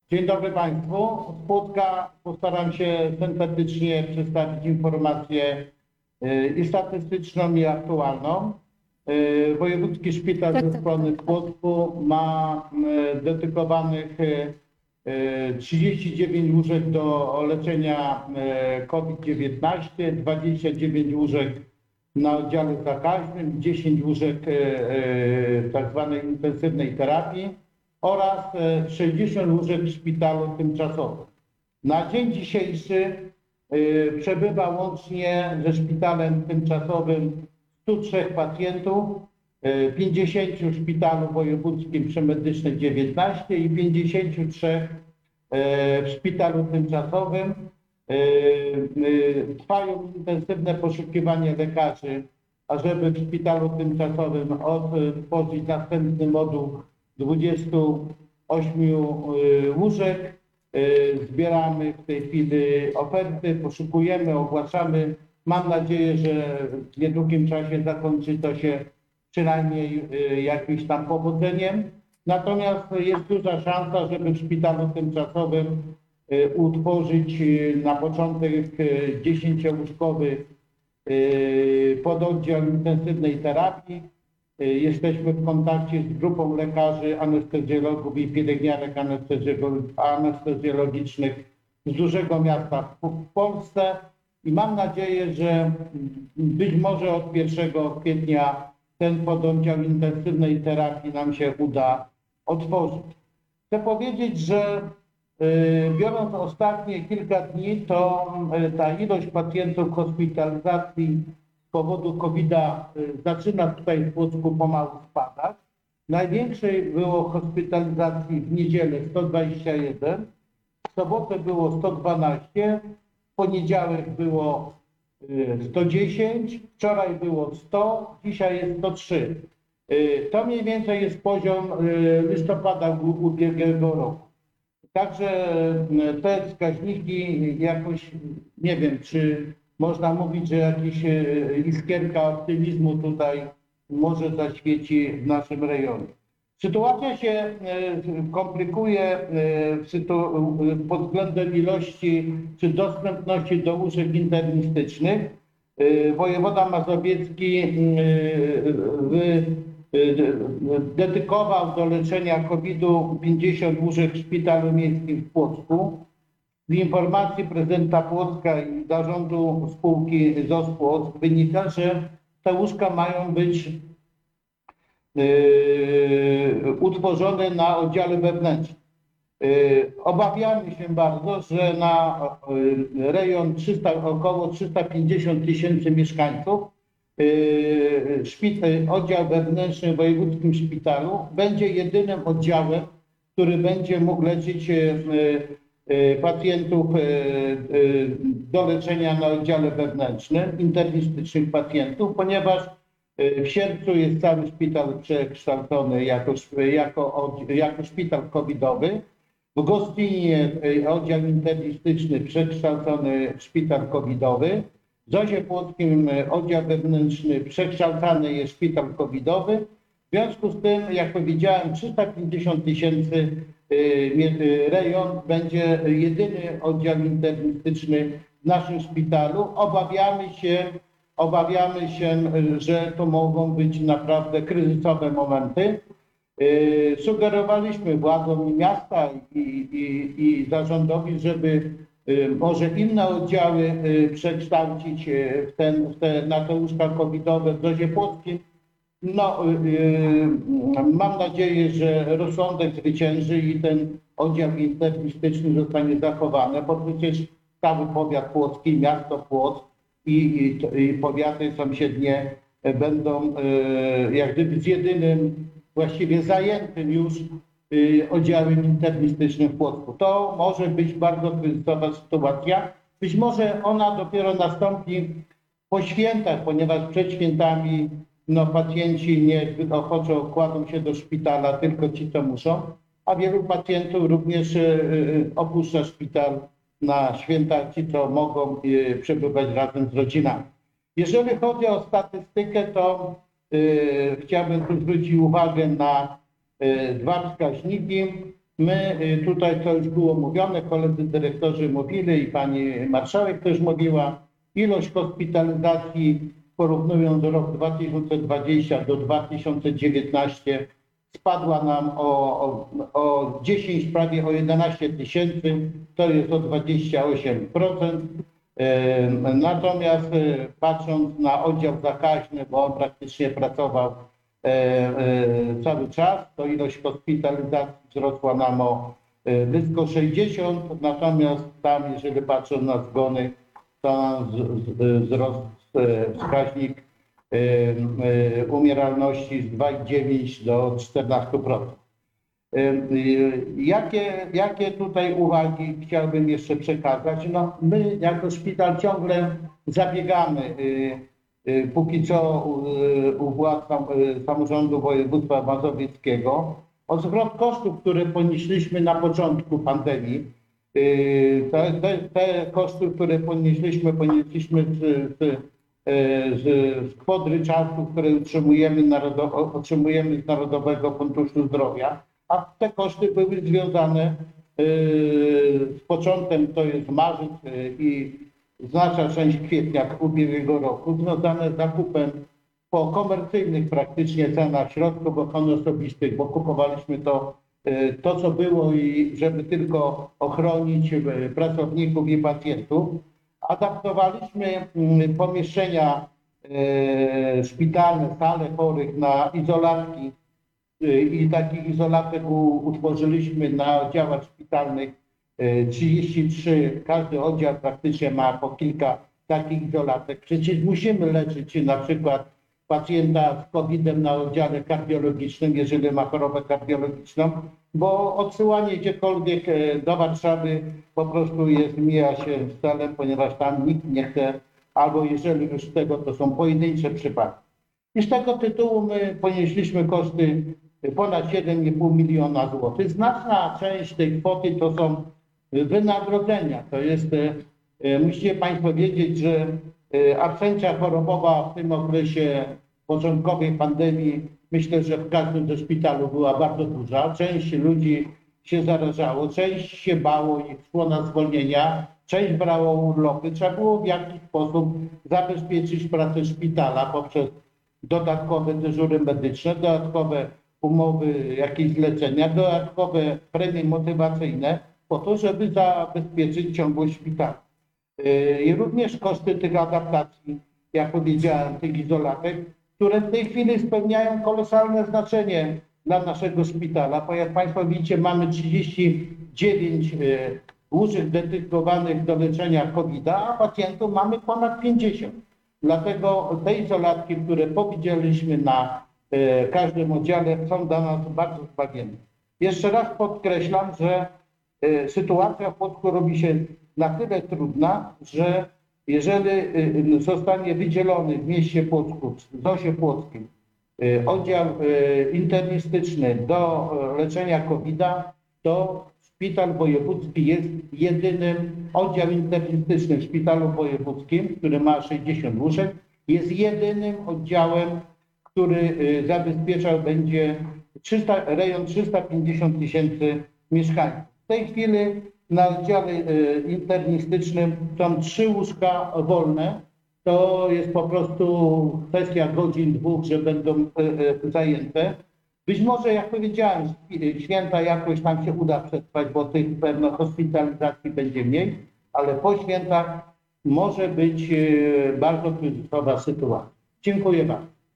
Dzień dobry Państwu. Z Płocka postaram się syntetycznie przedstawić informację i statystyczną, i aktualną. Wojewódzki Szpital Zespolny w Płocku ma dedykowanych 39 łóżek do leczenia COVID-19, 29 łóżek na oddziale zakaźnym, 10 łóżek tak zwanej intensywnej terapii oraz 60 łóżek w szpitalu tymczasowym. Na dzień dzisiejszy przebywa łącznie ze szpitalem tymczasowym 103 pacjentów, 50 w szpitalu wojewódzkim przy Medycznej 19 i 53 w szpitalu tymczasowym. Trwają intensywne poszukiwania lekarzy, ażeby w szpitalu tymczasowym otworzyć następny moduł 28 łóżek. Zbieramy w tej chwili oferty, poszukujemy, ogłaszamy. Mam nadzieję, że w niedługim czasie zakończy to się przynajmniej jakimś tam powodzeniem. Natomiast jest duża szansa, żeby w szpitalu tymczasowym utworzyć na początek 10-łóżkowy pododdział intensywnej terapii. Jesteśmy w kontakcie z grupą lekarzy, anestezjologów i pielęgniarek anestezjologicznych z dużego miasta w Polsce i mam nadzieję, że być może od 1 kwietnia ten pododdział intensywnej terapii nam się uda otworzyć. Chcę powiedzieć, że biorąc ostatnie kilka dni, to ta ilość pacjentów hospitalizacji z powodu COVID-a zaczyna tutaj w Płocku pomału spadać. Największej było hospitalizacji w niedzielę 121, w sobotę było 112, w poniedziałek było 110, wczoraj było 100, dzisiaj jest 103. To mniej więcej jest poziom listopada ubiegłego roku. Także te wskaźniki jakoś, nie wiem, czy można mówić, że jakaś iskierka optymizmu tutaj może zaświeci w naszym rejonie. Sytuacja się komplikuje pod względem ilości czy dostępności do łóżek internistycznych. Wojewoda mazowiecki dedykował do leczenia COVID-u 50 łóżek w szpitalu miejskim w Płocku. Z informacji prezydenta Płocka i zarządu spółki ZOZ Płock wynika, że te łóżka mają być utworzone na oddziale wewnętrznym. Obawiamy się bardzo, że na rejon około 350 000 mieszkańców oddział wewnętrzny w wojewódzkim szpitalu będzie jedynym oddziałem, który będzie mógł leczyć pacjentów do leczenia na oddziale wewnętrznym, internistycznych pacjentów, ponieważ w Sierpcu jest cały szpital przekształcony jako szpital covidowy. W Gostyninie oddział internistyczny przekształcony w szpital covidowy. W ZOZ-ie Płockim oddział wewnętrzny przekształcany jest w szpital covidowy. W związku z tym, jak powiedziałem, 350 000 rejon będzie jedyny oddział internistyczny w naszym szpitalu. Obawiamy się, że to mogą być naprawdę kryzysowe momenty. Sugerowaliśmy władzom miasta i zarządowi, żeby może inne oddziały przekształcić na te łóżka covidowe w ZOZ-ie Płockim. No, mam nadzieję, że rozsądek zwycięży i ten oddział internistyczny zostanie zachowany, bo przecież cały powiat płocki, miasto Płock i powiaty sąsiednie będą jak gdyby z jedynym, właściwie zajętym już oddziałem internistycznym w Płocku. To może być bardzo kryzysowa sytuacja. Być może ona dopiero nastąpi po świętach, ponieważ przed świętami pacjenci niezbyt ochoczo kładą się do szpitala, tylko ci, co muszą, a wielu pacjentów również opuszcza szpital na święta, ci, co mogą przebywać razem z rodzinami. Jeżeli chodzi o statystykę, to chciałbym tu zwrócić uwagę na dwa wskaźniki. My tutaj, co już było mówione, koledzy dyrektorzy mówili i pani marszałek też mówiła, ilość hospitalizacji, porównując rok 2020 do 2019, spadła nam o 10, prawie o 11 tysięcy, to jest o 28%. Natomiast patrząc na oddział zakaźny, bo on praktycznie pracował cały czas, to ilość hospitalizacji wzrosła nam o blisko 60, natomiast tam, jeżeli patrzę na zgony, to nam wzrost wskaźnik umieralności z 2,9 do 14%. Jakie tutaj uwagi chciałbym jeszcze przekazać? No, my jako szpital ciągle zabiegamy, póki co u władz samorządu województwa mazowieckiego o zwrot kosztów, które ponieśliśmy na początku pandemii. Te koszty, które ponieśliśmy z kwot ryczałtów, które otrzymujemy z Narodowego Funduszu Zdrowia, a te koszty były związane z początkiem, to jest marzec i znaczna część kwietnia ubiegłego roku, związane z zakupem po komercyjnych praktycznie cenach środków ochrony osobistej, bo kupowaliśmy to, co było i żeby tylko ochronić pracowników i pacjentów. Adaptowaliśmy pomieszczenia szpitalne, sale chorych na izolatki i takich izolatek utworzyliśmy na oddziałach szpitalnych 33. Każdy oddział praktycznie ma po kilka takich izolatek. Przecież musimy leczyć na przykład pacjenta z COVID-em na oddziale kardiologicznym, jeżeli ma chorobę kardiologiczną, bo odsyłanie gdziekolwiek do Warszawy po prostu mija się z celem, ponieważ tam nikt nie chce, albo jeżeli już z tego, to są pojedyncze przypadki. I z tego tytułu my ponieśliśmy koszty ponad 7,5 miliona złotych. Znaczna część tej kwoty to są wynagrodzenia. To jest, musicie Państwo wiedzieć, że absencja chorobowa w tym okresie początkowej pandemii, myślę, że w każdym ze szpitalu była bardzo duża. Część ludzi się zarażało, część się bało i szło na zwolnienia, część brało urlopy. Trzeba było w jakiś sposób zabezpieczyć pracę szpitala poprzez dodatkowe dyżury medyczne, dodatkowe umowy, jakieś zlecenia, dodatkowe premie motywacyjne po to, żeby zabezpieczyć ciągłość szpitala. I również koszty tych adaptacji, jak powiedziałem, tych izolatek, które w tej chwili spełniają kolosalne znaczenie dla naszego szpitala, bo jak Państwo widzicie, mamy 39 łóżek dedykowanych do leczenia COVID-a, a pacjentów mamy ponad 50. Dlatego te izolatki, które powiedzieliśmy na każdym oddziale, są dla nas bardzo zbawienne. Jeszcze raz podkreślam, że sytuacja w Płocku robi się na tyle trudna, że jeżeli zostanie wydzielony w mieście Płocku, w ZOŚ-ie Płockim, oddział internistyczny do leczenia COVID-a, to szpital wojewódzki jest jedynym, oddział internistyczny w szpitalu wojewódzkim, który ma 60 łóżek, jest jedynym oddziałem, który zabezpieczał będzie rejon 350 tysięcy mieszkańców. W tej chwili na oddziale internistycznym są 3 łóżka wolne. To jest po prostu kwestia godzin, 2, że będą zajęte. Być może, jak powiedziałem, święta jakoś nam się uda przetrwać, bo tych pewno hospitalizacji będzie mniej, ale po świętach może być bardzo kryzysowa sytuacja. Dziękuję bardzo.